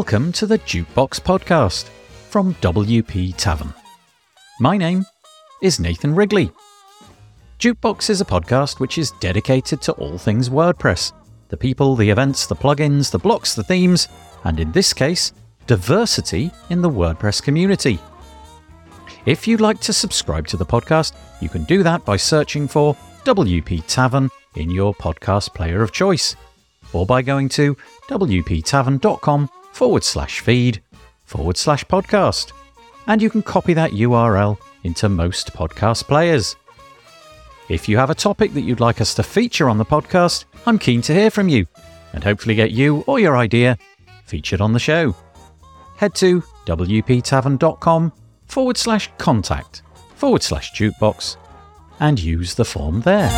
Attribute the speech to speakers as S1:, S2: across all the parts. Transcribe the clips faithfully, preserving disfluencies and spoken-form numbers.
S1: Welcome to the Jukebox Podcast from W P Tavern. My name is Nathan Wrigley. Jukebox is a podcast which is dedicated to all things WordPress. The people, the events, the plugins, the blocks, the themes, and in this case, diversity in the WordPress community. If you'd like to subscribe to the podcast, you can do that by searching for W P Tavern in your podcast player of choice, or by going to wptavern.com forward slash feed forward slash podcast. And you can copy that U R L into most podcast players. If you have a topic that you'd like us to feature on the podcast, I'm keen to hear from you and hopefully get you or your idea featured on the show. Head to wptavern.com forward slash contact forward slash jukebox and use the form there.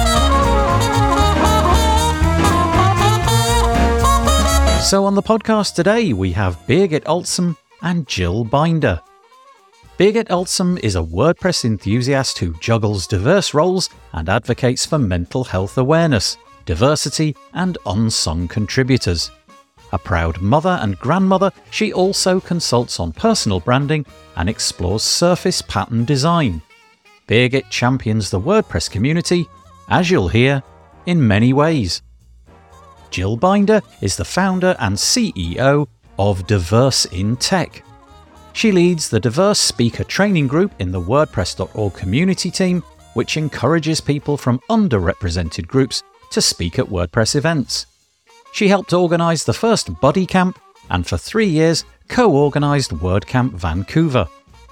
S1: So on the podcast today, we have Birgit Olsen and Jill Binder. Birgit Olsen is a WordPress enthusiast who juggles diverse roles and advocates for mental health awareness, diversity, and unsung contributors. A proud mother and grandmother, she also consults on personal branding and explores surface pattern design. Birgit champions the WordPress community, as you'll hear, in many ways. Jill Binder is the founder and C E O of Diverse in Tech. She leads the Diverse Speaker Training Group in the WordPress dot org community team, which encourages people from underrepresented groups to speak at WordPress events. She helped organise the first Buddy Camp and for three years co-organised WordCamp Vancouver.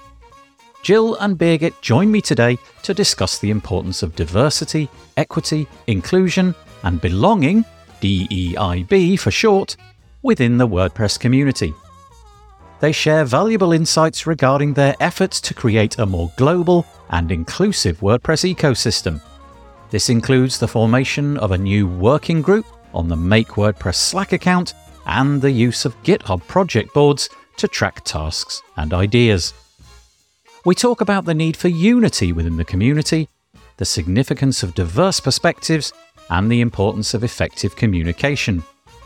S1: Jill and Birgit join me today to discuss the importance of diversity, equity, inclusion and belonging, D E I B for short, within the WordPress community. They share valuable insights regarding their efforts to create a more global and inclusive WordPress ecosystem. This includes the formation of a new working group on the Make WordPress Slack account and the use of GitHub project boards to track tasks and ideas. We talk about the need for unity within the community, the significance of diverse perspectives, and the importance of effective communication.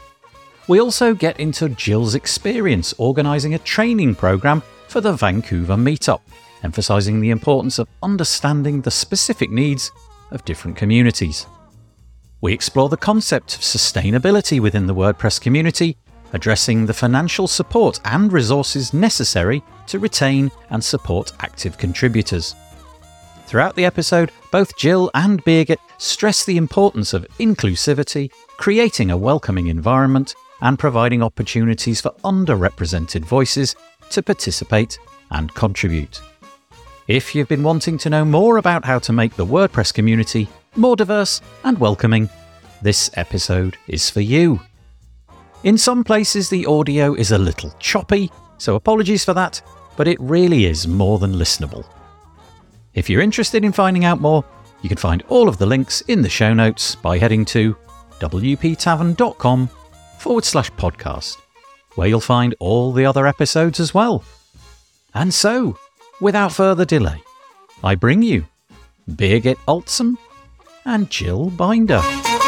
S1: We also get into Jill's experience organising a training programme for the Vancouver meetup, emphasising the importance of understanding the specific needs of different communities. We explore the concept of sustainability within the WordPress community, addressing the financial support and resources necessary to retain and support active contributors. Throughout the episode, both Jill and Birgit stress the importance of inclusivity, creating a welcoming environment, and providing opportunities for underrepresented voices to participate and contribute. If you've been wanting to know more about how to make the WordPress community more diverse and welcoming, this episode is for you. In some places, the audio is a little choppy, so apologies for that, but it really is more than listenable. If you're interested in finding out more, you can find all of the links in the show notes by heading to wptavern.com forward slash podcast, where you'll find all the other episodes as well. And so, without further delay, I bring you Birgit Olsen and Jill Binder.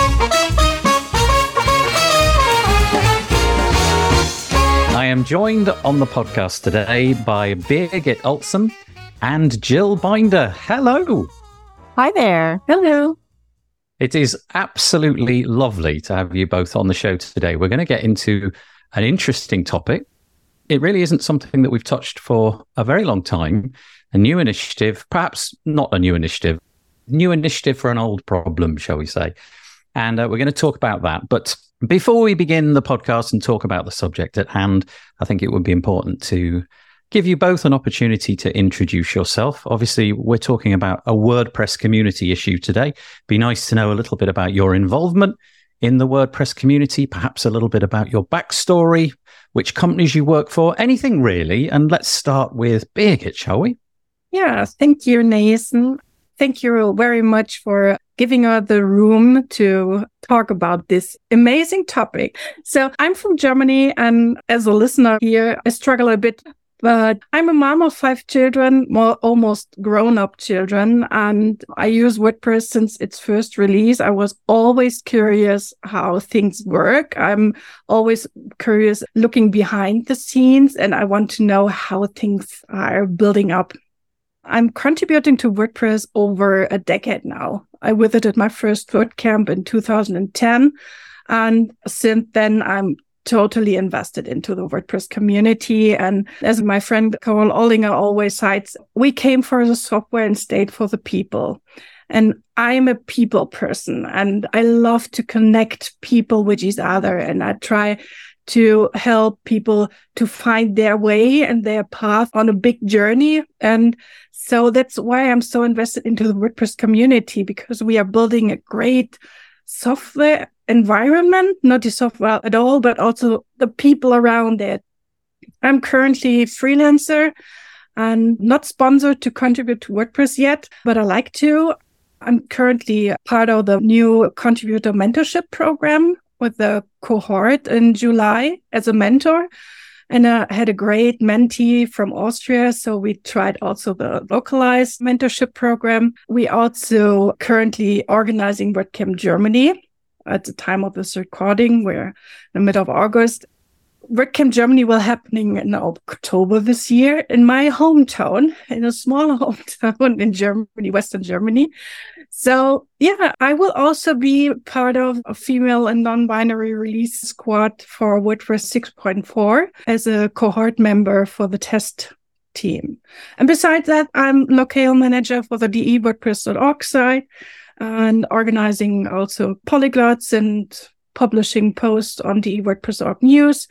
S1: I am joined on the podcast today by Birgit Olsen and Jill Binder. Hello.
S2: Hi there. Hello.
S1: It is absolutely lovely to have you both on the show today. We're going to get into an interesting topic. It really isn't something that we've touched for a very long time. A new initiative, perhaps not a new initiative, new initiative for an old problem, shall we say. And uh, we're going to talk about that. But before we begin the podcast and talk about the subject at hand, I think it would be important to give you both an opportunity to introduce yourself. Obviously, we're talking about a WordPress community issue today. Be nice to know a little bit about your involvement in the WordPress community, perhaps a little bit about your backstory, which companies you work for, anything really. And let's start with Birgit, shall we?
S2: Yeah, thank you, Nathan. Thank you very much for giving us the room to talk about this amazing topic. So I'm from Germany, and as a listener here, I struggle a bit But I'm a mom of five children, more almost grown-up children, and I use WordPress since its first release. I was always curious how things work. I'm always curious looking behind the scenes, and I want to know how things are building up. I'm contributing to WordPress over a decade now. I visited my first WordCamp in two thousand ten, and since then I'm totally invested into the WordPress community. And as my friend Carol Ollinger always cites, we came for the software and stayed for the people. And I'm a people person, and I love to connect people with each other. And I try to help people to find their way and their path on a big journey. And so that's why I'm so invested into the WordPress community, because we are building a great software environment, not the software at all, but also the people around it. I'm currently a freelancer and not sponsored to contribute to WordPress yet, but I like to. I'm currently part of the new contributor mentorship program with the cohort in July as a mentor. And I had a great mentee from Austria. So we tried also the localized mentorship program. We also currently organizing WordCamp Germany. At the time of this recording, we're in the middle of August. WordCamp Germany will happening in October this year in my hometown, in a small hometown in Germany, Western Germany. So yeah, I will also be part of a female and non-binary release squad for WordPress six point four as a cohort member for the test team. And besides that, I'm local manager for the D E WordPress dot org site, and organizing also polyglots and publishing posts on the WordPress dot org news.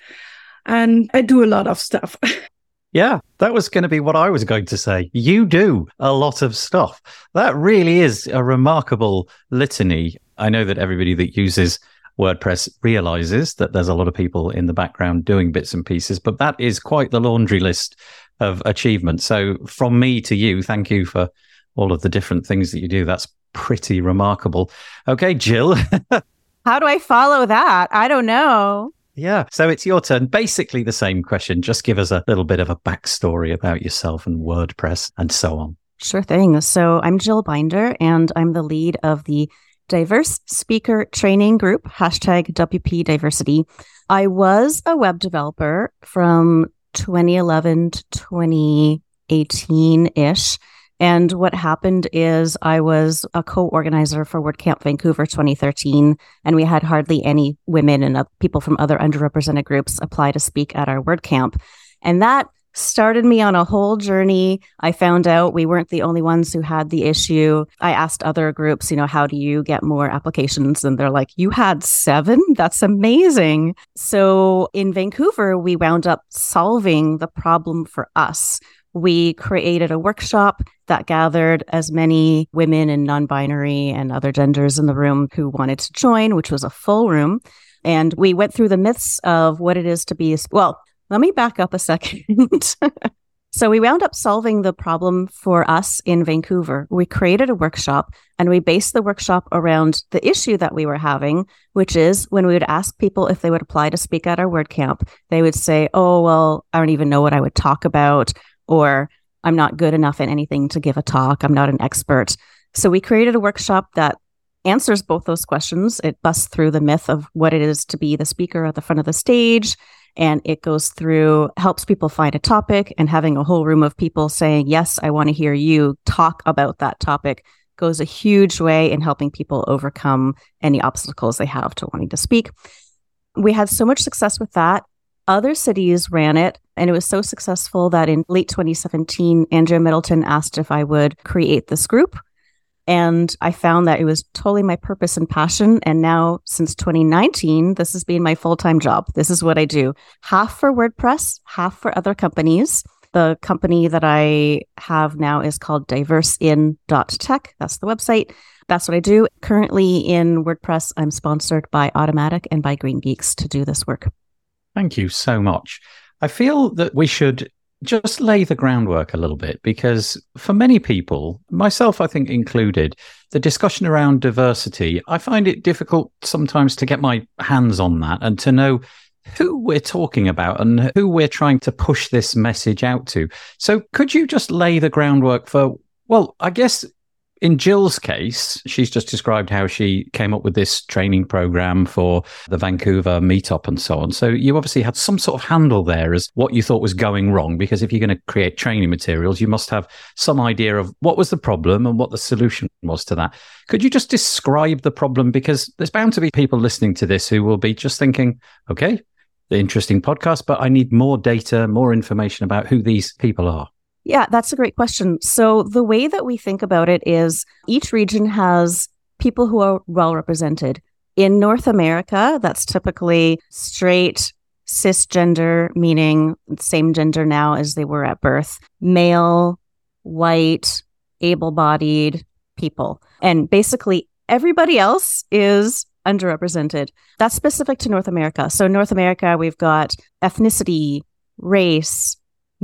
S2: And I do a lot of stuff.
S1: Yeah, that was going to be what I was going to say. You do a lot of stuff. That really is a remarkable litany. I know that everybody that uses WordPress realizes that there's a lot of people in the background doing bits and pieces, but that is quite the laundry list of achievements. So from me to you, thank you for all of the different things that you do. That's pretty remarkable. Okay, Jill.
S3: How do I follow that? I don't know.
S1: Yeah, so it's your turn. Basically the same question. Just give us a little bit of a backstory about yourself and WordPress and so on.
S3: Sure thing. So I'm Jill Binder, and I'm the lead of the Diverse Speaker Training Group, hashtag W P Diversity. I was a web developer from twenty eleven to twenty eighteen-ish. And what happened is I was a co-organizer for WordCamp Vancouver twenty thirteen, and we had hardly any women and uh, people from other underrepresented groups apply to speak at our WordCamp. And that started me on a whole journey. I found out we weren't the only ones who had the issue. I asked other groups, you know, how do you get more applications? And they're like, you had seven? That's amazing. So in Vancouver, we wound up solving the problem for us. We created a workshop that gathered as many women and non-binary and other genders in the room who wanted to join, which was a full room. And we went through the myths of what it is to be, a, well, let me back up a second. So we wound up solving the problem for us in Vancouver. We created a workshop, and we based the workshop around the issue that we were having, which is when we would ask people if they would apply to speak at our WordCamp, they would say, oh, well, I don't even know what I would talk about, or I'm not good enough at anything to give a talk. I'm not an expert. So we created a workshop that answers both those questions. It busts through the myth of what it is to be the speaker at the front of the stage. And it goes through, helps people find a topic, and having a whole room of people saying, yes, I want to hear you talk about that topic goes a huge way in helping people overcome any obstacles they have to wanting to speak. We had so much success with that. Other cities ran it, and it was so successful that in late twenty seventeen, Andrea Middleton asked if I would create this group. And I found that it was totally my purpose and passion. And now, since twenty nineteen, this has been my full-time job. This is what I do. Half for WordPress, half for other companies. The company that I have now is called diverse in dot tech. That's the website. That's what I do. Currently in WordPress, I'm sponsored by Automattic and by Green Geeks to do this work.
S1: Thank you so much. I feel that we should just lay the groundwork a little bit, because for many people, myself, I think included, the discussion around diversity, I find it difficult sometimes to get my hands on that and to know who we're talking about and who we're trying to push this message out to. So could you just lay the groundwork for, well, I guess in Jill's case, she's just described how she came up with this training program for the Vancouver meetup and so on. So you obviously had some sort of handle there as what you thought was going wrong, because if you're going to create training materials, you must have some idea of what was the problem and what the solution was to that. Could you just describe the problem? Because there's bound to be people listening to this who will be just thinking, okay, the interesting podcast, but I need more data, more information about who these people are.
S3: Yeah, that's a great question. So the way that we think about it is each region has people who are well represented. In North America, that's typically straight, cisgender, meaning same gender now as they were at birth, male, white, able-bodied people. And basically everybody else is underrepresented. That's specific to North America. So North America, we've got ethnicity, race,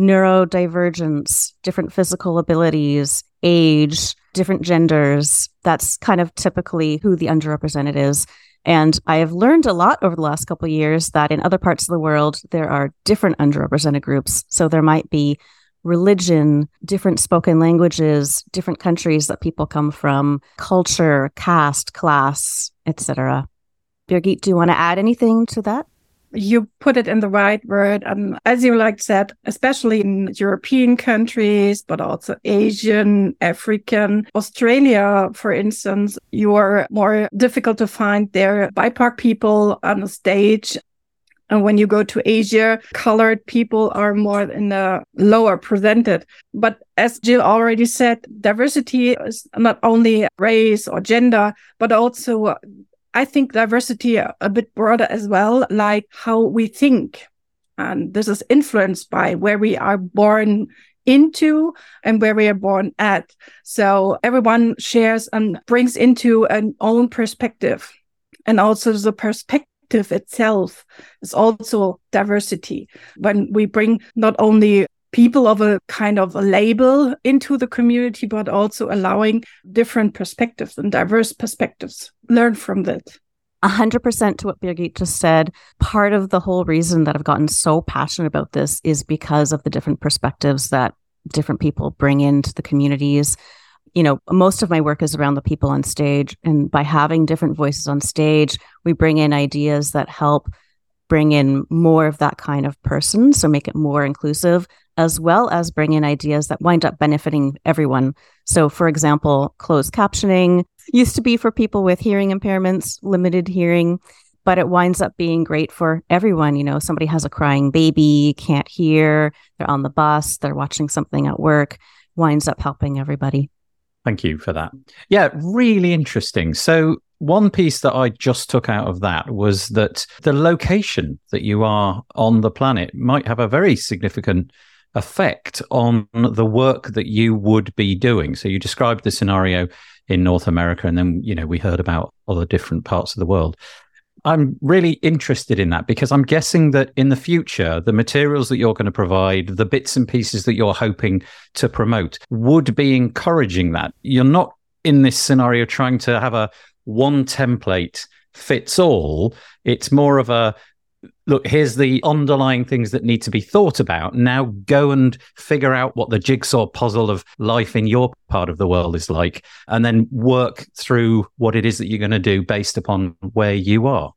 S3: neurodivergence, different physical abilities, age, different genders. That's kind of typically who the underrepresented is. And I have learned a lot over the last couple of years that in other parts of the world, there are different underrepresented groups. So there might be religion, different spoken languages, different countries that people come from, culture, caste, class, et cetera. Birgit, do you want to add anything to that?
S2: You put it in the right word. And as you like said, especially in European countries, but also Asian, African, Australia, for instance, you are more difficult to find there B I P O C people on the stage. And when you go to Asia, colored people are more in the lower presented. But as Jill already said, diversity is not only race or gender, but also I think diversity a bit broader as well, like how we think. And this is influenced by where we are born into and where we are born at. So everyone shares and brings into an own perspective. And also the perspective itself is also diversity. When we bring not only people of a kind of a label into the community, but also allowing different perspectives and diverse perspectives. Learn from that.
S3: A hundred percent to what Birgit just said. Part of the whole reason that I've gotten so passionate about this is because of the different perspectives that different people bring into the communities. You know, most of my work is around the people on stage. And by having different voices on stage, we bring in ideas that help bring in more of that kind of person, so make it more inclusive, as well as bring in ideas that wind up benefiting everyone. So, for example, closed captioning used to be for people with hearing impairments, limited hearing, but it winds up being great for everyone. You know, somebody has a crying baby, can't hear, they're on the bus, they're watching something at work, winds up helping everybody.
S1: Thank you for that. Yeah, really interesting. So one piece that I just took out of that was that the location that you are on the planet might have a very significant effect on the work that you would be doing. So you described the scenario in North America, and then, you know, we heard about other different parts of the world. I'm really interested in that because I'm guessing that in the future, the materials that you're going to provide, the bits and pieces that you're hoping to promote would be encouraging that. You're not in this scenario trying to have a one template fits all. It's more of a, look, here's the underlying things that need to be thought about. Now go and figure out what the jigsaw puzzle of life in your part of the world is like, and then work through what it is that you're going to do based upon where you are.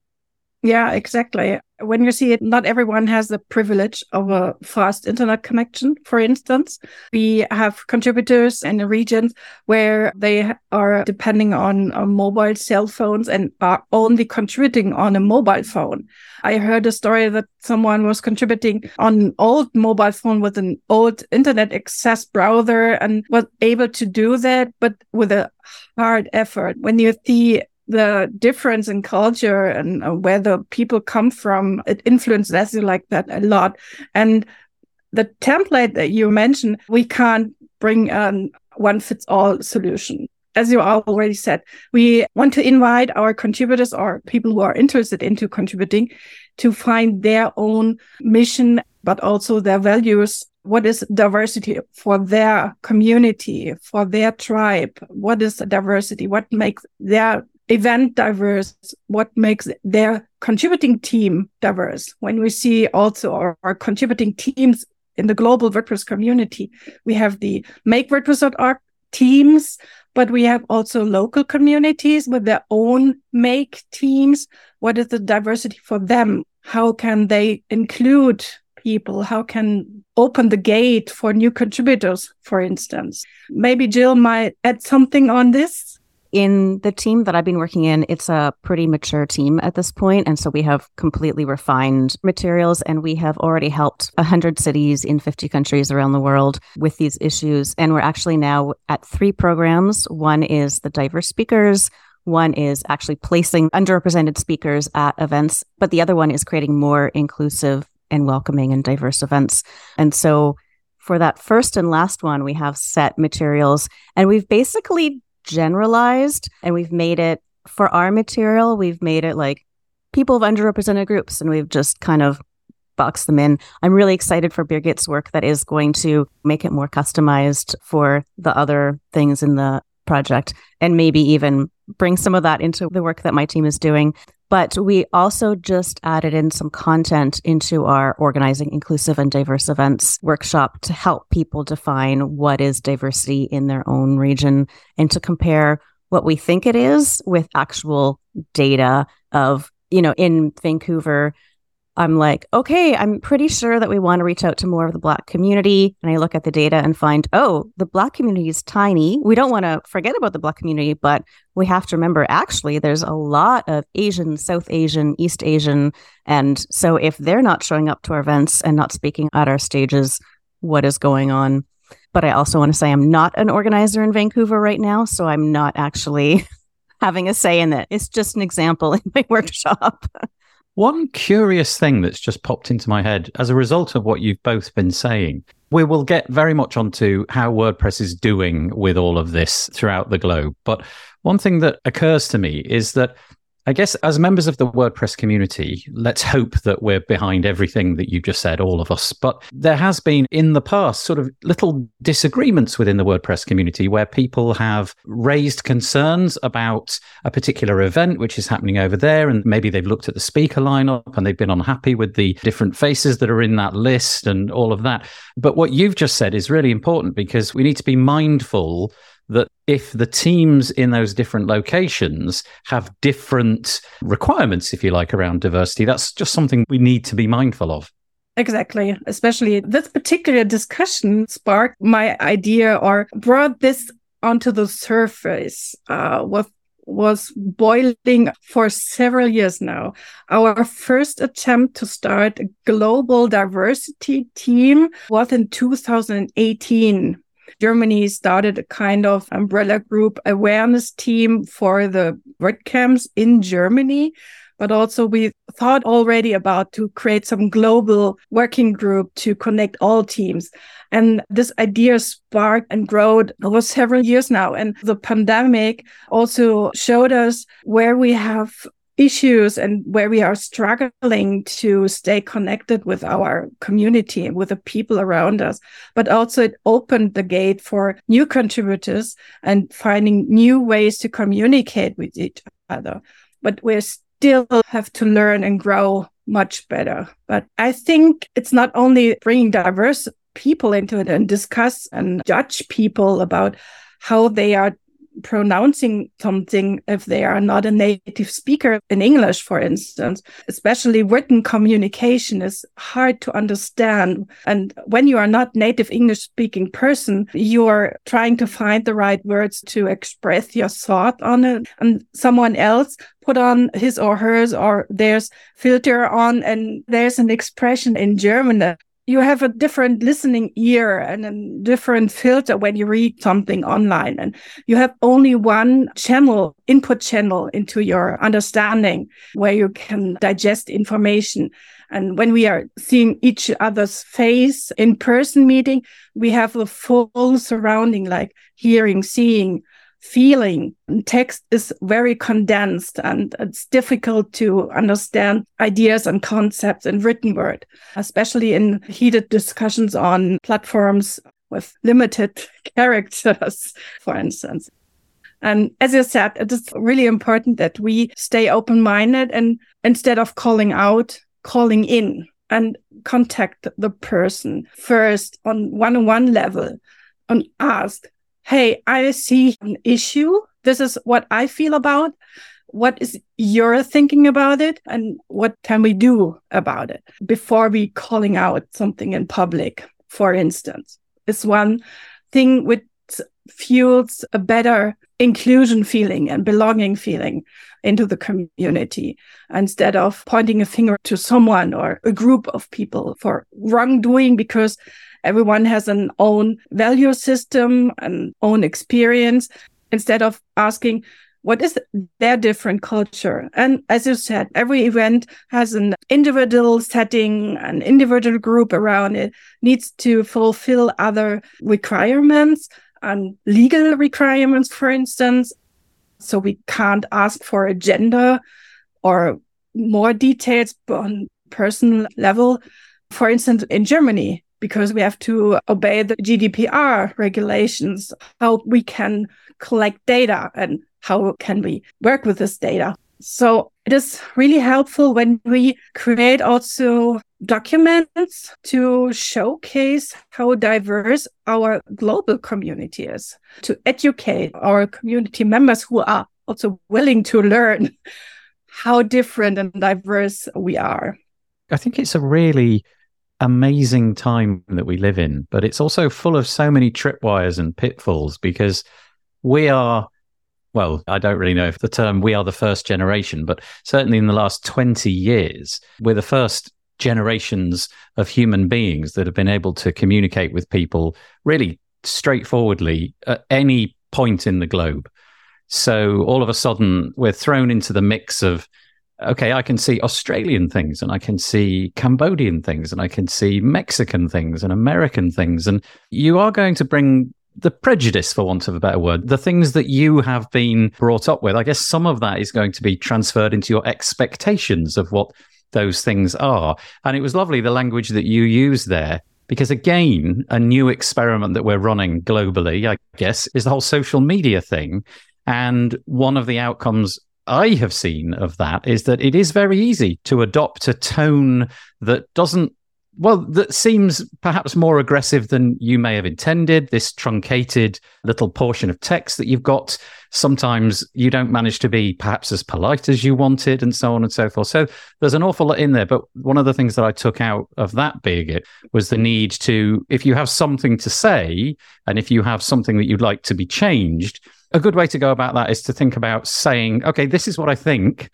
S2: Yeah, exactly. When you see it, not everyone has the privilege of a fast internet connection, for instance. We have contributors in the regions where they are depending on, on mobile cell phones and are only contributing on a mobile phone. I heard a story that someone was contributing on an old mobile phone with an old internet access browser and was able to do that, but with a hard effort. When you see the difference in culture and uh, where the people come from, it influences you like that a lot. And the template that you mentioned, we can't bring a one-fits-all solution. As you already said, we want to invite our contributors or people who are interested into contributing to find their own mission, but also their values. What is diversity for their community, for their tribe? What is diversity? What makes their event diverse, what makes their contributing team diverse. When we see also our, our contributing teams in the global WordPress community, we have the make WordPress dot org teams, but we have also local communities with their own make teams. What is the diversity for them? How can they include people? How can open the gate for new contributors, for instance? Maybe Jill might add something on this.
S3: In the team that I've been working in, it's a pretty mature team at this point. And so we have completely refined materials, and we have already helped one hundred cities in fifty countries around the world with these issues. And we're actually now at three programs. One is the diverse speakers. One is actually placing underrepresented speakers at events, but the other one is creating more inclusive and welcoming and diverse events. And so for that first and last one, we have set materials, and we've basically generalized, and we've made it for our material, we've made it like people of underrepresented groups, and we've just kind of boxed them in. I'm really excited for Birgit's work that is going to make it more customized for the other things in the project, and maybe even bring some of that into the work that my team is doing. But we also just added in some content into our Organizing Inclusive and Diverse Events workshop to help people define what is diversity in their own region, and to compare what we think it is with actual data of, you know, in Vancouver, I'm like, okay, I'm pretty sure that we want to reach out to more of the Black community. And I look at the data and find, oh, the Black community is tiny. We don't want to forget about the Black community, but we have to remember, actually, there's a lot of Asian, South Asian, East Asian. And so if they're not showing up to our events and not speaking at our stages, what is going on? But I also want to say I'm not an organizer in Vancouver right now, so I'm not actually having a say in it. It's just an example in my workshop.
S1: One curious thing that's just popped into my head as a result of what you've both been saying, we will get very much onto how WordPress is doing with all of this throughout the globe. But one thing that occurs to me is that I guess as members of the WordPress community, let's hope that we're behind everything that you just said, all of us. But there has been in the past sort of little disagreements within the WordPress community where people have raised concerns about a particular event which is happening over there. And maybe they've looked at the speaker lineup and they've been unhappy with the different faces that are in that list and all of that. But what you've just said is really important, because we need to be mindful that if the teams in those different locations have different requirements, if you like, around diversity, that's just something we need to be mindful of.
S2: Exactly. Especially this particular discussion sparked my idea, or brought this onto the surface, uh, what was boiling for several years now. Our first attempt to start a global diversity team was in two thousand eighteen. Germany started a kind of umbrella group awareness team for the WordCamps in Germany, but also we thought already about to create some global working group to connect all teams. And this idea sparked and growed over several years now. And the pandemic also showed us where we have issues and where we are struggling to stay connected with our community, with the people around us. But also it opened the gate for new contributors and finding new ways to communicate with each other. But we still have to learn and grow much better. But I think it's not only bringing diverse people into it and discuss and judge people about how they are pronouncing something if they are not a native speaker in English, for instance. Especially written communication is hard to understand. And when you are not native English speaking person, you are trying to find the right words to express your thought on it. And someone else put on his or hers or theirs filter on, and there's an expression in German that you have a different listening ear and a different filter when you read something online. And you have only one channel, input channel into your understanding where you can digest information. And when we are seeing each other's face in person meeting, we have the full surrounding, like hearing, seeing, feeling. Text is very condensed and it's difficult to understand ideas and concepts in written word, especially in heated discussions on platforms with limited characters, for instance. And as you said, it is really important that we stay open-minded and instead of calling out, calling in and contact the person first on one-on-one level and ask, hey, I see an issue. This is what I feel about. What is your thinking about it? And what can we do about it before we calling out something in public, for instance? It's one thing which fuels a better inclusion feeling and belonging feeling into the community instead of pointing a finger to someone or a group of people for wrongdoing, because everyone has an own value system and own experience, instead of asking, what is their different culture? And as you said, every event has an individual setting, an individual group around it, needs to fulfill other requirements and legal requirements, for instance. So we can't ask for a gender or more details on personal level. For instance, in Germany, because we have to obey the G D P R regulations, how we can collect data and how can we work with this data. So it is really helpful when we create also documents to showcase how diverse our global community is, to educate our community members who are also willing to learn how different and diverse we are.
S1: I think it's a really amazing time that we live in, but it's also full of so many tripwires and pitfalls, because we are, well, I don't really know if the term we are the first generation, but certainly in the last twenty years, we're the first generations of human beings that have been able to communicate with people really straightforwardly at any point in the globe. So all of a sudden, we're thrown into the mix of, okay, I can see Australian things and I can see Cambodian things and I can see Mexican things and American things. And you are going to bring the prejudice, for want of a better word, the things that you have been brought up with. I guess some of that is going to be transferred into your expectations of what those things are. And it was lovely, the language that you used there, because again, a new experiment that we're running globally, I guess, is the whole social media thing. And one of the outcomes I have seen of that is that it is very easy to adopt a tone that doesn't, well, that seems perhaps more aggressive than you may have intended. This truncated little portion of text that you've got, sometimes you don't manage to be perhaps as polite as you wanted, and so on and so forth. So there's an awful lot in there. But one of the things that I took out of that, Birgit, was the need to, if you have something to say, and if you have something that you'd like to be changed, a good way to go about that is to think about saying, okay, this is what I think,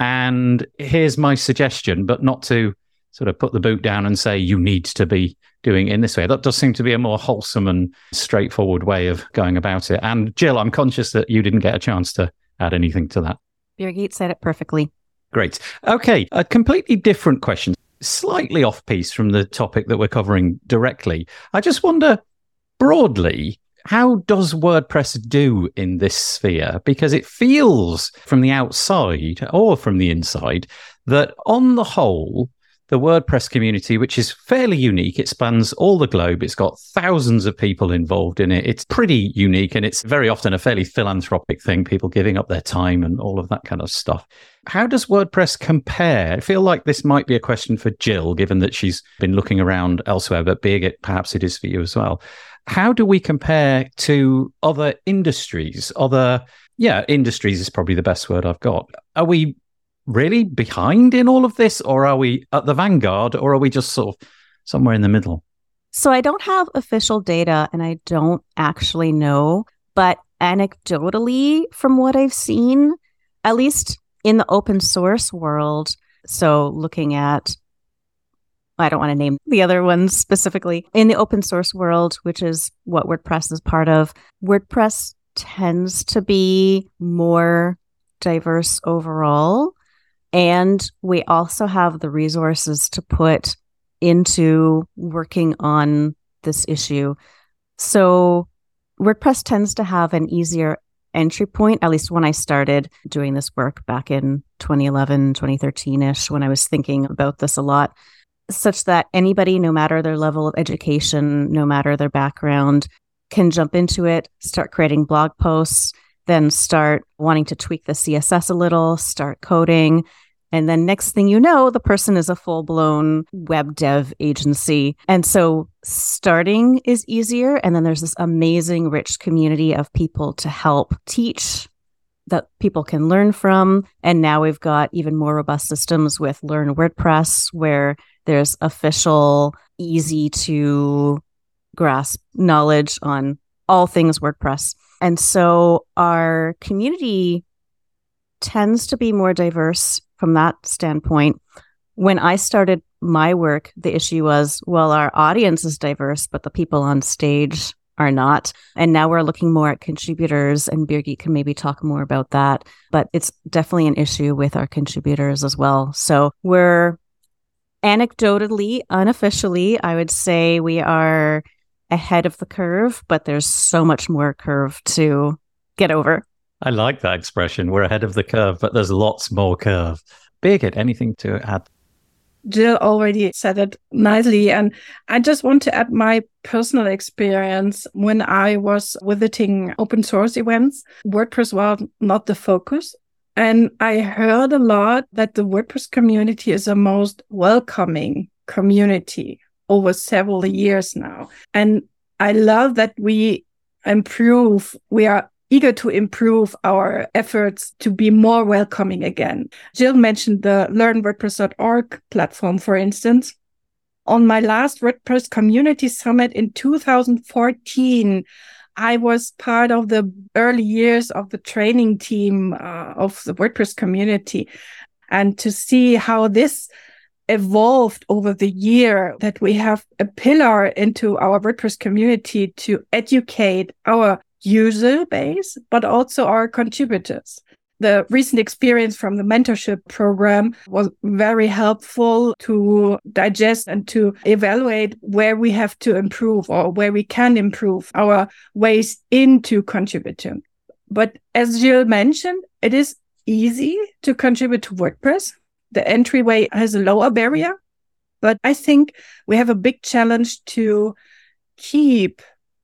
S1: and here's my suggestion, but not to sort of put the boot down and say, you need to be doing it in this way. That does seem to be a more wholesome and straightforward way of going about it. And Jill, I'm conscious that you didn't get a chance to add anything to that.
S3: Birgit said it perfectly.
S1: Great. Okay, a completely different question, slightly off piece from the topic that we're covering directly. I just wonder, broadly, how does WordPress do in this sphere? Because it feels from the outside or from the inside that on the whole, the WordPress community, which is fairly unique, it spans all the globe. It's got thousands of people involved in it. It's pretty unique, and it's very often a fairly philanthropic thing, people giving up their time and all of that kind of stuff. How does WordPress compare? I feel like this might be a question for Jill, given that she's been looking around elsewhere, but Birgit, perhaps it is for you as well. How do we compare to other industries? Other, yeah, industries is probably the best word I've got. Are we really behind in all of this, or are we at the vanguard, or are we just sort of somewhere in the middle?
S3: So I don't have official data, and I don't actually know, but anecdotally, from what I've seen, at least in the open source world, so looking at, I don't want to name the other ones specifically, in the open source world, which is what WordPress is part of, WordPress tends to be more diverse overall. And we also have the resources to put into working on this issue. So WordPress tends to have an easier entry point, at least when I started doing this work back in twenty eleven, twenty thirteen-ish, when I was thinking about this a lot, such that anybody, no matter their level of education, no matter their background, can jump into it, start creating blog posts, then start wanting to tweak the C S S a little, start coding. And then next thing you know, the person is a full-blown web dev agency. And so starting is easier. And then there's this amazing, rich community of people to help teach that people can learn from. And now we've got even more robust systems with Learn WordPress, where there's official, easy to grasp knowledge on all things WordPress. And so our community tends to be more diverse from that standpoint. When I started my work, the issue was, well, our audience is diverse, but the people on stage are not. And now we're looking more at contributors, and Birgit can maybe talk more about that. But it's definitely an issue with our contributors as well. So we're anecdotally, unofficially, I would say we are ahead of the curve, but there's so much more curve to get over.
S1: I like that expression. We're ahead of the curve, but there's lots more curve. Birgit, anything to add?
S2: Jill already said it nicely. And I just want to add my personal experience. When I was visiting open source events, WordPress was not the focus. And I heard a lot that the WordPress community is the most welcoming community over several years now. And I love that we improve, we are eager to improve our efforts to be more welcoming again. Jill mentioned the learn WordPress dot org platform, for instance. On my last WordPress Community Summit in two thousand fourteen, I was part of the early years of the training team uh, of the WordPress community. And to see how this evolved over the year, that we have a pillar into our WordPress community to educate our user base, but also our contributors. The recent experience from the mentorship program was very helpful to digest and to evaluate where we have to improve or where we can improve our ways into contributing. But as Jill mentioned, it is easy to contribute to WordPress. The entryway has a lower barrier, but I think we have a big challenge to keep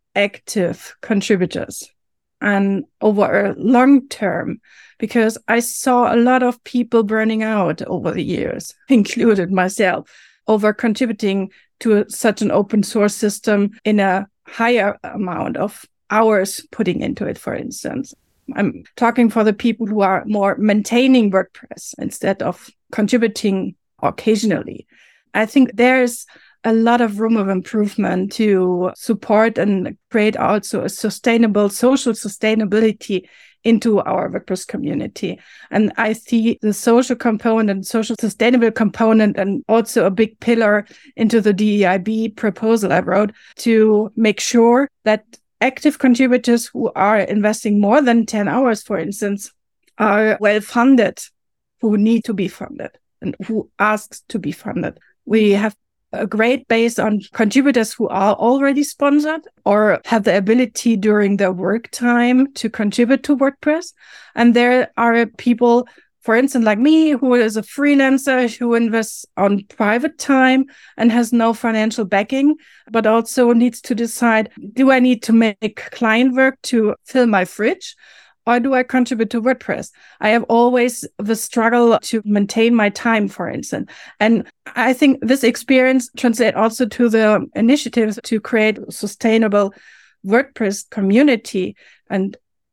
S2: active contributors and over a long term, because I saw a lot of people burning out over the years, included myself, over contributing to such an open source system in a higher amount of hours putting into it, for instance. I'm talking for the people who are more maintaining WordPress instead of contributing occasionally. I think there's a lot of room of improvement to support and create also a sustainable social sustainability into our WordPress community. And I see the social component, social sustainable component, and also a big pillar into the D E I B proposal I wrote to make sure that active contributors who are investing more than ten hours, for instance, are well funded, who need to be funded and who asks to be funded. We have a great base on contributors who are already sponsored or have the ability during their work time to contribute to WordPress. And there are people, for instance, like me, who is a freelancer who invests on private time and has no financial backing, but also needs to decide, do I need to make client work to fill my fridge? Or do I contribute to WordPress? I have always the struggle to maintain my time, for instance. And I think this experience translates also to the initiatives to create a sustainable WordPress community and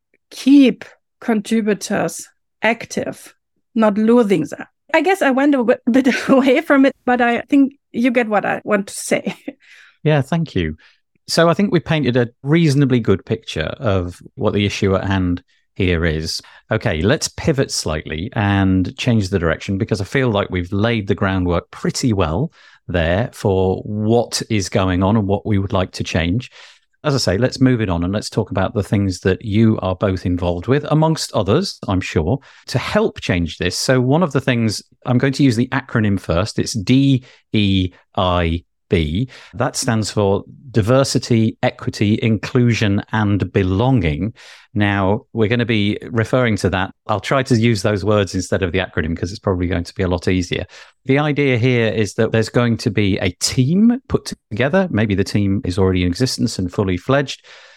S2: keep contributors active, not losing them. I guess I went a bit away from it, but I think you get what I want to say.
S1: Yeah, thank you. So I think we painted a reasonably good picture of what the issue at hand here is. Okay, let's pivot slightly and change the direction, because I feel like we've laid the groundwork pretty well there for what is going on and what we would like to change. As I say, let's move it on and let's talk about the things that you are both involved with, amongst others, I'm sure, to help change this. So one of the things, I'm going to use the acronym first. It's D E I B. That stands for diversity, equity, inclusion, and belonging. Now, we're going to be referring to that. I'll try to use those words instead of the acronym because it's probably going to be a lot easier. The idea here is that there's going to be a team put together. Maybe the team is already in existence and fully fledged,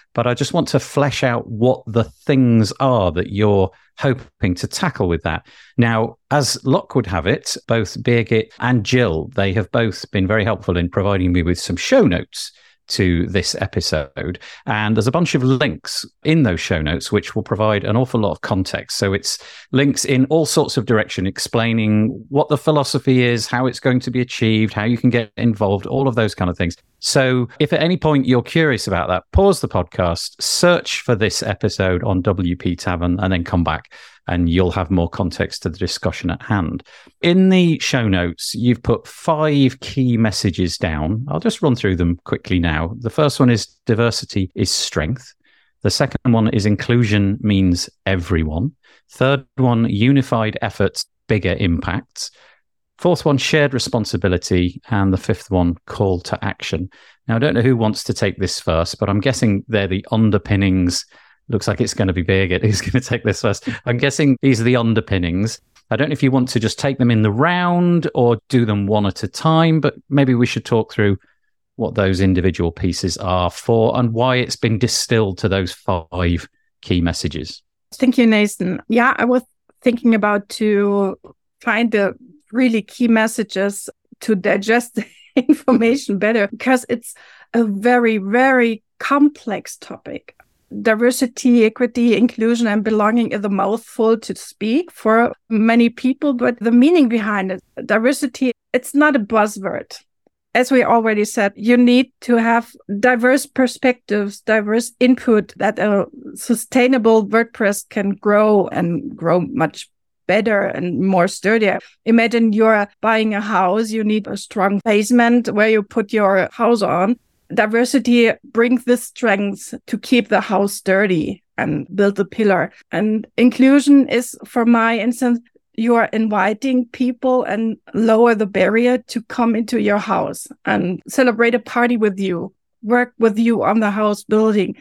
S1: but I just want to flesh out what the things are that you're hoping to tackle with that. Now, as luck would have it, both Birgit and Jill, they have both been very helpful in providing me with some show notes to this episode. And there's a bunch of links in those show notes, which will provide an awful lot of context. So it's links in all sorts of direction, explaining what the philosophy is, how it's going to be achieved, how you can get involved, all of those kind of things. So if at any point you're curious about that, pause the podcast, search for this episode on W P Tavern, and then come back, and you'll have more context to the discussion at hand. In the show notes, you've put five key messages down. I'll just run through them quickly now. The first one is diversity is strength. The second one is inclusion means everyone. Third one, unified efforts, bigger impacts. Fourth one, shared responsibility. And the fifth one, call to action. Now, I don't know who wants to take this first, but I'm guessing they're the underpinnings. Looks like it's going to be Birgit who's going to take this first. I'm guessing these are the underpinnings. I don't know if you want to just take them in the round or do them one at a time, but maybe we should talk through what those individual pieces are for and why it's been distilled to those five key messages.
S2: Thank you, Nathan. Yeah, I was thinking about to find the really key messages to digest the information better, because it's a very, very complex topic. Diversity, equity, inclusion, and belonging is a mouthful to speak for many people, but the meaning behind it, diversity, it's not a buzzword. As we already said, you need to have diverse perspectives, diverse input that a sustainable WordPress can grow and grow much better and more sturdier. Imagine you're buying a house, you need a strong basement where you put your house on. Diversity brings the strength to keep the house sturdy and build the pillar. And inclusion is, for my instance, you are inviting people and lower the barrier to come into your house and celebrate a party with you, work with you on the house building.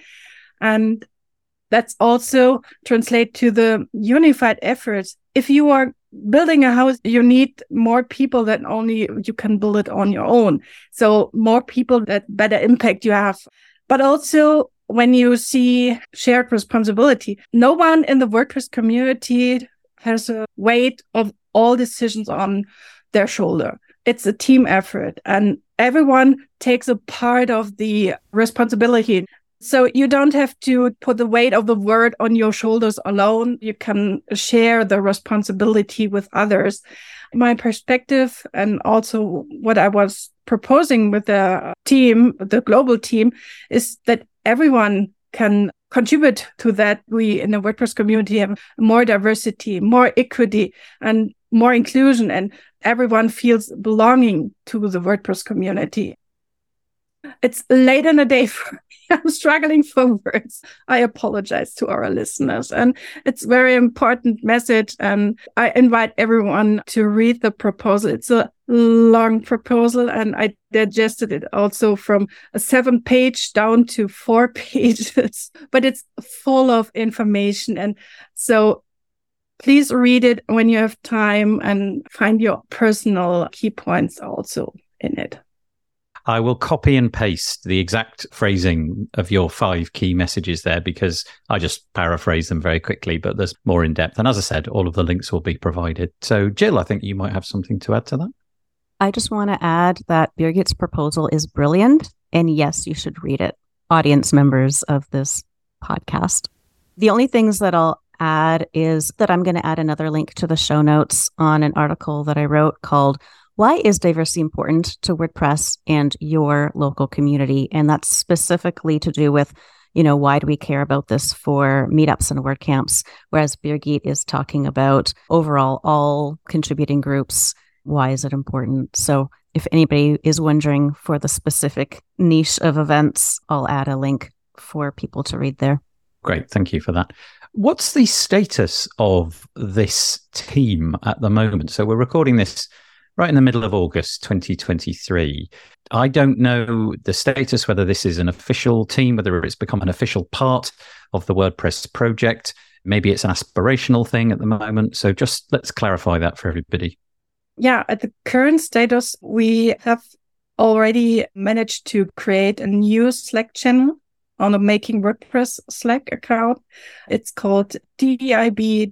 S2: And that's also translate to the unified efforts. If you are building a house, you need more people than only you can build it on your own. So more people, that better impact you have. But also when you see shared responsibility, no one in the WordPress community has a weight of all decisions on their shoulder. It's a team effort and everyone takes a part of the responsibility. So you don't have to put the weight of the word on your shoulders alone. You can share the responsibility with others. My perspective and also what I was proposing with the team, the global team, is that everyone can contribute to that. We in the WordPress community have more diversity, more equity, and more inclusion, and everyone feels belonging to the WordPress community. It's late in the day for me. I'm struggling for words. I apologize to our listeners. And it's a very important message. And I invite everyone to read the proposal. It's a long proposal, and I digested it also from a seven page down to four pages, but it's full of information. And so please read it when you have time and find your personal key points also in it.
S1: I will copy and paste the exact phrasing of your five key messages there because I just paraphrase them very quickly, but there's more in depth. And as I said, all of the links will be provided. So Jill, I think you might have something to add to that.
S3: I just want to add that Birgit's proposal is brilliant. And yes, you should read it, audience members of this podcast. The only things that I'll add is that I'm going to add another link to the show notes on an article that I wrote called Why is Diversity Important to WordPress and Your Local Community? And that's specifically to do with, you know, why do we care about this for meetups and WordCamps? Whereas Birgit is talking about overall all contributing groups. Why is it important? So if anybody is wondering for the specific niche of events, I'll add a link for people to read there.
S1: Great. Thank you for that. What's the status of this team at the moment? So we're recording this right in the middle of August twenty twenty-three. I don't know the status, whether this is an official team, whether it's become an official part of the WordPress project. Maybe it's an aspirational thing at the moment. So just let's clarify that for everybody.
S2: Yeah, at the current status, we have already managed to create a new Slack channel on a Making WordPress Slack account. It's called D I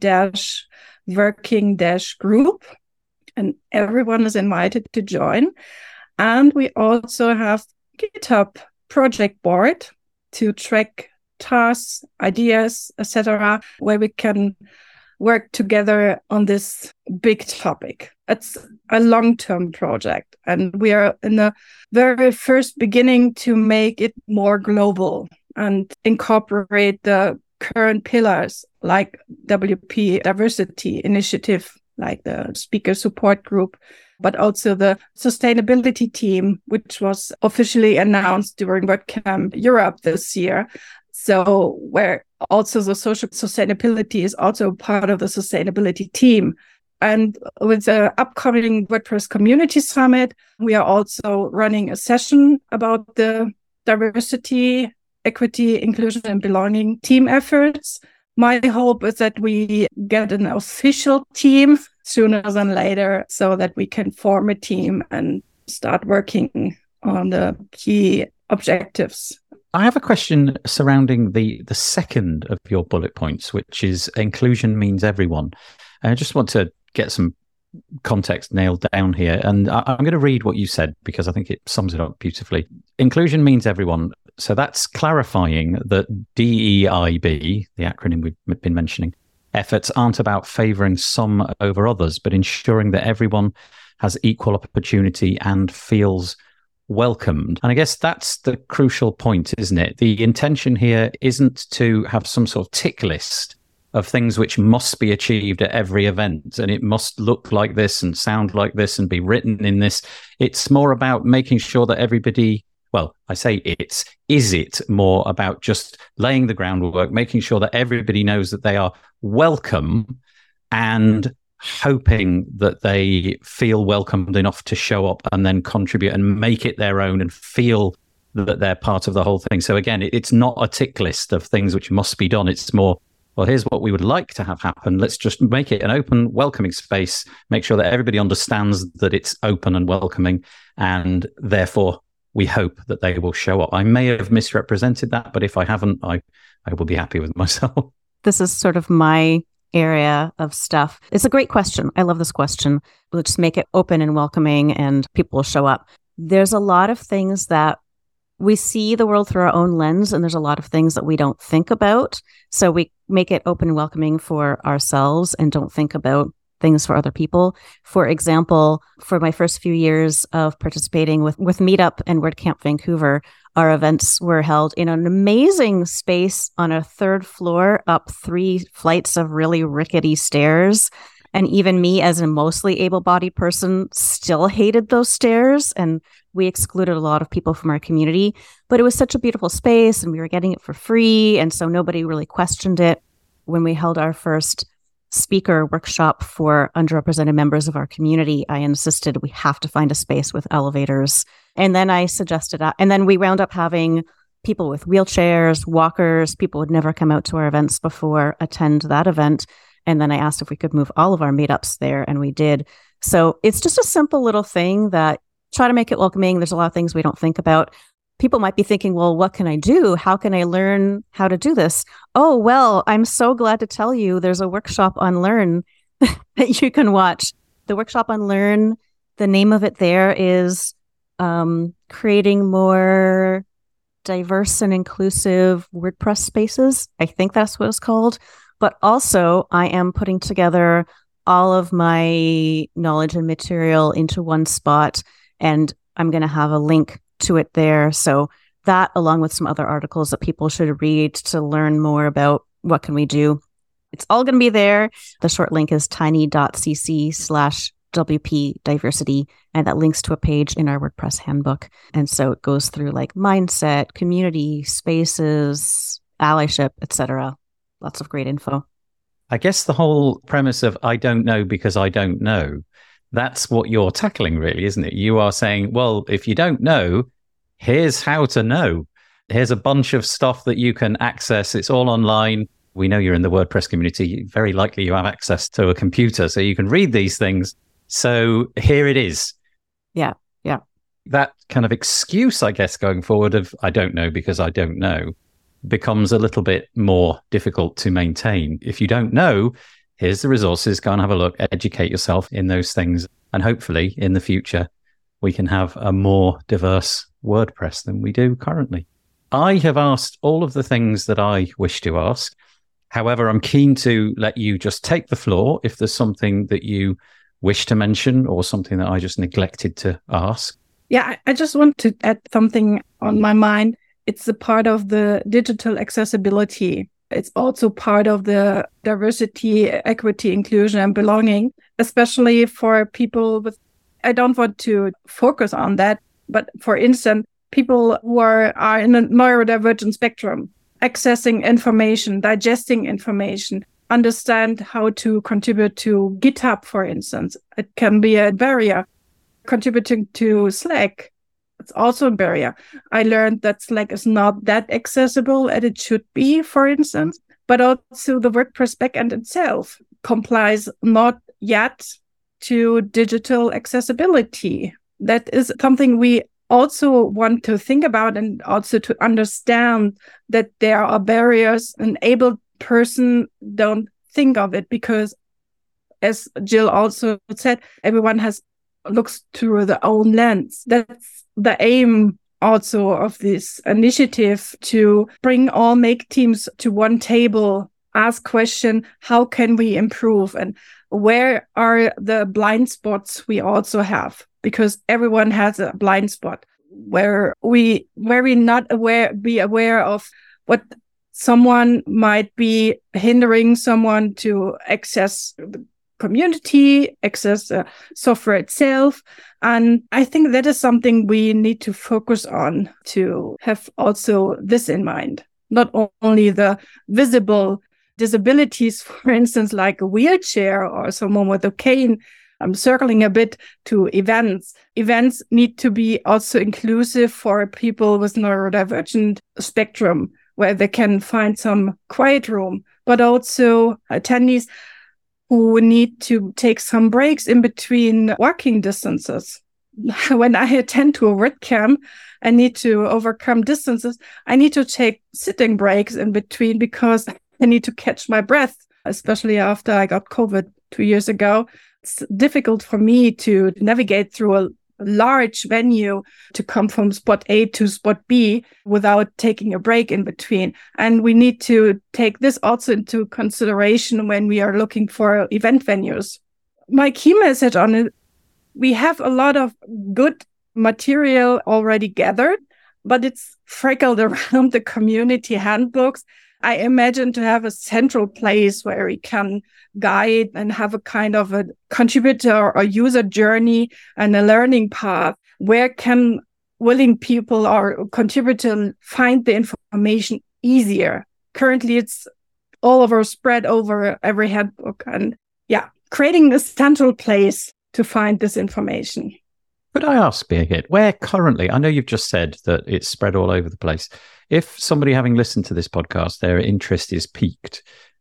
S2: B-Working-Group, and everyone is invited to join. And we also have GitHub project board to track tasks, ideas, et cetera, where we can work together on this big topic. It's a long-term project, and we are in the very first beginning to make it more global and incorporate the current pillars like W P Diversity Initiative, like the speaker support group, but also the sustainability team, which was officially announced during WordCamp Europe this year. So where also the social sustainability is also part of the sustainability team. And with the upcoming WordPress Community Summit, we are also running a session about the diversity, equity, inclusion, and belonging team efforts. My hope is that we get an official team sooner than later so that we can form a team and start working on the key objectives.
S1: I have a question surrounding the, the second of your bullet points, which is inclusion means everyone. And I just want to get some context nailed down here. And I, I'm going to read what you said because I think it sums it up beautifully. Inclusion means everyone. So that's clarifying that D E I B, the acronym we've been mentioning, efforts aren't about favouring some over others, but ensuring that everyone has equal opportunity and feels welcomed. And I guess that's the crucial point, isn't it? The intention here isn't to have some sort of tick list of things which must be achieved at every event, and it must look like this and sound like this and be written in this. It's more about making sure that everybody, well, I say it's, is it more about just laying the groundwork, making sure that everybody knows that they are welcome and hoping that they feel welcomed enough to show up and then contribute and make it their own and feel that they're part of the whole thing. So again, it's not a tick list of things which must be done. It's more, well, here's what we would like to have happen. Let's just make it an open, welcoming space, make sure that everybody understands that it's open and welcoming, and therefore we hope that they will show up. I may have misrepresented that, but if I haven't, I, I will be happy with myself.
S3: This is sort of my area of stuff. It's a great question. I love this question. We'll just make it open and welcoming and people will show up. There's a lot of things that we see the world through our own lens, and there's a lot of things that we don't think about. So we make it open and welcoming for ourselves and don't think about things for other people. For example, for my first few years of participating with, with Meetup and WordCamp Vancouver, our events were held in an amazing space on a third floor up three flights of really rickety stairs. And even me, as a mostly able-bodied person, still hated those stairs. And we excluded a lot of people from our community. But it was such a beautiful space and we were getting it for free. And so nobody really questioned it. When we held our first speaker workshop for underrepresented members of our community, I insisted we have to find a space with elevators. And then I suggested, uh, and then we wound up having people with wheelchairs, walkers, people who had never come out to our events before attend that event. And then I asked if we could move all of our meetups there, and we did. So it's just a simple little thing that try to make it welcoming. There's a lot of things we don't think about. People might be thinking, well, what can I do? How can I learn how to do this? Oh, well, I'm so glad to tell you there's a workshop on Learn that you can watch. The workshop on Learn, the name of it there is um, creating more diverse and inclusive WordPress spaces. I think that's what it's called. But also, I am putting together all of my knowledge and material into one spot, and I'm going to have a link to it there. So that, along with some other articles that people should read to learn more about what can we do, it's all going to be there. The short link is tiny.cc slash WP diversity, and that links to a page in our WordPress handbook. And so it goes through like mindset, community, spaces, allyship, et cetera. Lots of great info.
S1: I guess the whole premise of I don't know because I don't know, that's what you're tackling, really, isn't it? You are saying, well, if you don't know, here's how to know. Here's a bunch of stuff that you can access. It's all online. We know you're in the WordPress community. Very likely you have access to a computer, so you can read these things. So here it is.
S3: Yeah, yeah.
S1: That kind of excuse, I guess, going forward of I don't know because I don't know, becomes a little bit more difficult to maintain. If you don't know, here's the resources, go and have a look, educate yourself in those things. And hopefully in the future, we can have a more diverse WordPress than we do currently. I have asked all of the things that I wish to ask. However, I'm keen to let you just take the floor if there's something that you wish to mention or something that I just neglected to ask.
S2: Yeah, I just want to add something on my mind. It's a part of the digital accessibility. It's also part of the diversity, equity, inclusion, and belonging, especially for people with, I don't want to focus on that, but for instance, people who are, are in a neurodivergent spectrum, accessing information, digesting information, understand how to contribute to GitHub, for instance. It can be a barrier. Contributing to Slack, it's also a barrier. I learned that Slack is not that accessible as it should be, for instance, but also the WordPress backend itself complies not yet to digital accessibility. That is something we also want to think about, and also to understand that there are barriers. An able person don't think of it because, as Jill also said, everyone has looks through their own lens. That's the aim also of this initiative, to bring all make teams to one table, ask question, how can we improve, and where are the blind spots we also have? Because everyone has a blind spot where we where we not aware be aware of what someone might be hindering someone to access the community, access the software itself. And I think that is something we need to focus on, to have also this in mind. Not only the visible disabilities, for instance, like a wheelchair or someone with a cane. I'm circling a bit to events. Events need to be also inclusive for people with neurodivergent spectrum, where they can find some quiet room, but also attendees who need to take some breaks in between walking distances. When I attend to a WordCamp, I need to overcome distances. I need to take sitting breaks in between because I need to catch my breath, especially after I got COVID two years ago. It's difficult for me to navigate through a large venue to come from spot A to spot B without taking a break in between. And we need to take this also into consideration when we are looking for event venues. My key message on it, we have a lot of good material already gathered, but it's frackled around the community handbooks. I imagine to have a central place where we can guide and have a kind of a contributor or user journey and a learning path. Where can willing people or contributors find the information easier? Currently, it's all over, spread over every handbook. And yeah, creating a central place to find this information.
S1: Could I ask, Birgit, where currently, I know you've just said that it's spread all over the place. If somebody having listened to this podcast, their interest is piqued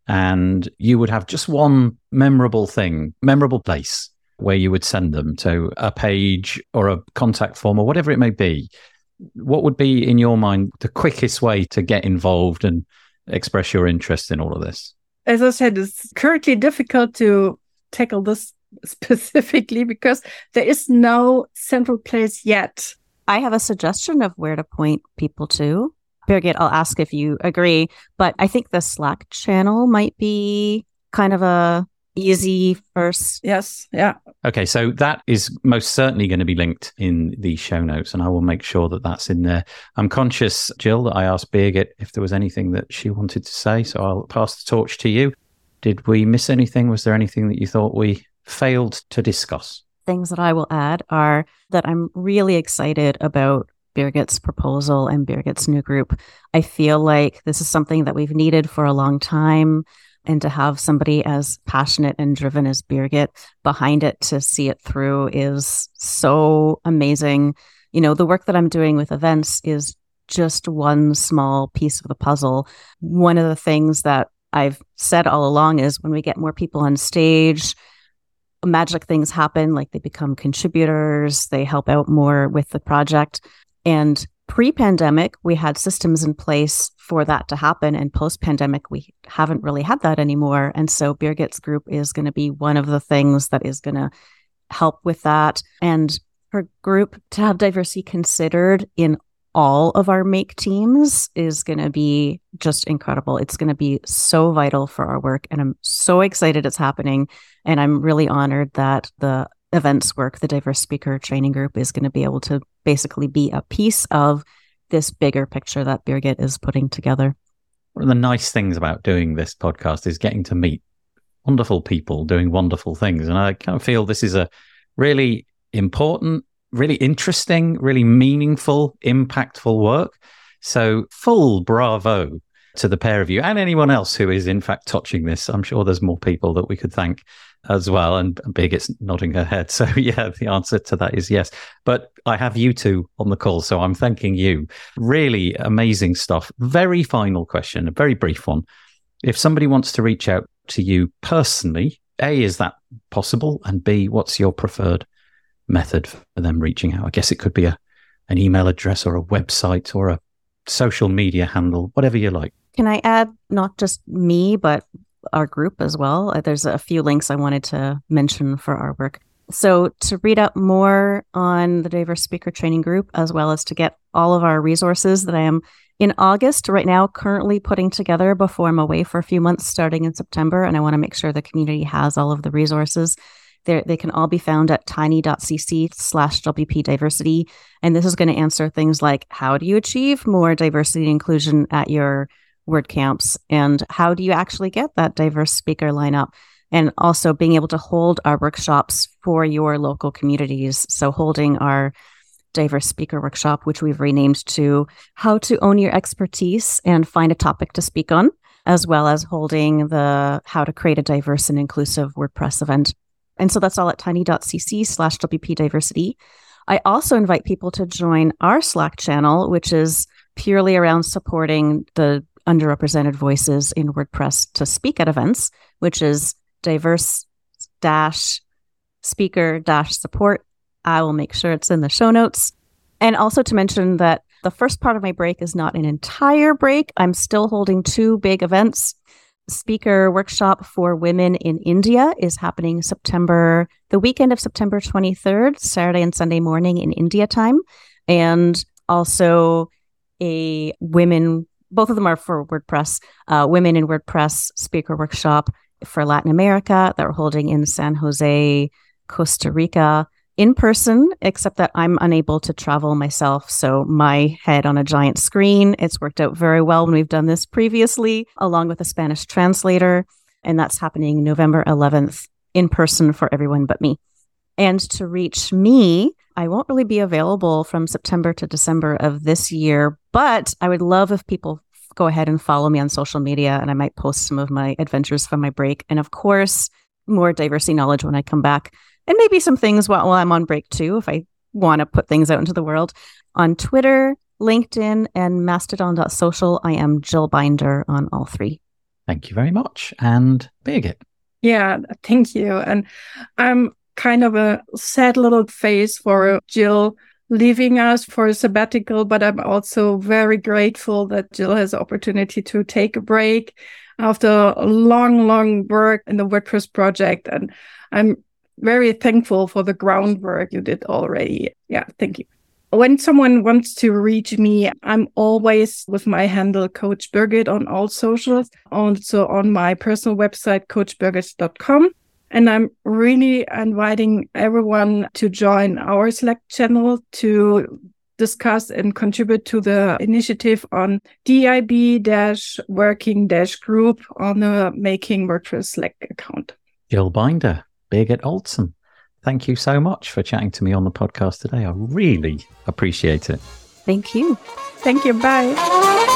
S1: and you would have just one memorable thing, memorable place where you would send them to, a page or a contact form or whatever it may be, what would be in your mind the quickest way to get involved and express your interest in all of this?
S2: As I said, it's currently difficult to tackle this specifically because there is no central place yet.
S3: I have a suggestion of where to point people to. Birgit, I'll ask if you agree, but I think the Slack channel might be kind of a easy first.
S2: Yes, yeah.
S1: Okay, so that is most certainly going to be linked in the show notes, and I will make sure that that's in there. I'm conscious, Jill, that I asked Birgit if there was anything that she wanted to say, so I'll pass the torch to you. Did we miss anything? Was there anything that you thought we failed to discuss?
S3: Things that I will add are that I'm really excited about Birgit's proposal and Birgit's new group. I feel like this is something that we've needed for a long time, and to have somebody as passionate and driven as Birgit behind it to see it through is so amazing. You know, the work that I'm doing with events is just one small piece of the puzzle. One of the things that I've said all along is when we get more people on stage, magic things happen, like they become contributors, they help out more with the project. And Pre-pandemic, we had systems in place for that to happen, and post-pandemic, we haven't really had that anymore. And so Birgit's group is going to be one of the things that is going to help with that. And her group, to have diversity considered in all of our make teams, is going to be just incredible. It's going to be so vital for our work, and I'm so excited it's happening. And I'm really honored that the events work, the Diverse Speaker Training Group, is going to be able to basically be a piece of this bigger picture that Birgit is putting together.
S1: One of the nice things about doing this podcast is getting to meet wonderful people doing wonderful things. And I kind of feel this is a really important, really interesting, really meaningful, impactful work. So full bravo to the pair of you and anyone else who is in fact touching this. I'm sure there's more people that we could thank as well. And Birgit's nodding her head. So yeah, the answer to that is yes. But I have you two on the call, so I'm thanking you. Really amazing stuff. Very final question, a very brief one. If somebody wants to reach out to you personally, A, is that possible? And B, what's your preferred method for them reaching out? I guess it could be a an email address or a website or a social media handle, whatever you like.
S3: Can I add not just me, but our group as well? There's a few links I wanted to mention for our work. So to read up more on the Diverse Speaker Training Group, as well as to get all of our resources that I am in August right now currently putting together before I'm away for a few months starting in September, and I want to make sure the community has all of the resources. They're, they can all be found at tiny.cc slash WP diversity. And this is going to answer things like, how do you achieve more diversity and inclusion at your WordCamps? And how do you actually get that diverse speaker lineup? And also being able to hold our workshops for your local communities. So holding our diverse speaker workshop, which we've renamed to How to Own Your Expertise and Find a Topic to Speak On, as well as holding the How to Create a Diverse and Inclusive WordPress event. And so that's all at tiny.cc slash WP diversity. I also invite people to join our Slack channel, which is purely around supporting the underrepresented voices in WordPress to speak at events, which is diverse dash speaker dash support. I will make sure it's in the show notes. And also to mention that the first part of my break is not an entire break. I'm still holding two big events. Speaker workshop for women in India is happening September, the weekend of September twenty-third, Saturday and Sunday morning in India time. And also a women, both of them are for WordPress, uh, women in WordPress speaker workshop for Latin America that we're holding in San Jose, Costa Rica, in person, except that I'm unable to travel myself. So my head on a giant screen, it's worked out very well when we've done this previously, along with a Spanish translator. And that's happening November eleventh in person for everyone but me. And to reach me, I won't really be available from September to December of this year, but I would love if people go ahead and follow me on social media, and I might post some of my adventures from my break. And of course, more diversity knowledge when I come back. And maybe some things while, while I'm on break too, if I want to put things out into the world. On Twitter, LinkedIn, and mastodon dot social, I am Jill Binder on all three.
S1: Thank you very much. And Birgit.
S2: Yeah, thank you. And I'm kind of a sad little face for Jill leaving us for a sabbatical, but I'm also very grateful that Jill has the opportunity to take a break after a long, long work in the WordPress project. And I'm very thankful for the groundwork you did already. Yeah, thank you. When someone wants to reach me, I'm always with my handle Coach Birgit on all socials, also on my personal website, coach birgit dot com. And I'm really inviting everyone to join our Slack channel to discuss and contribute to the initiative on D I B-working-group on the Making WordPress Slack account.
S1: Jill Binder, Birgit Olsen, thank you so much for chatting to me on the podcast today. I really appreciate it.
S3: Thank you.
S2: Thank you. Bye.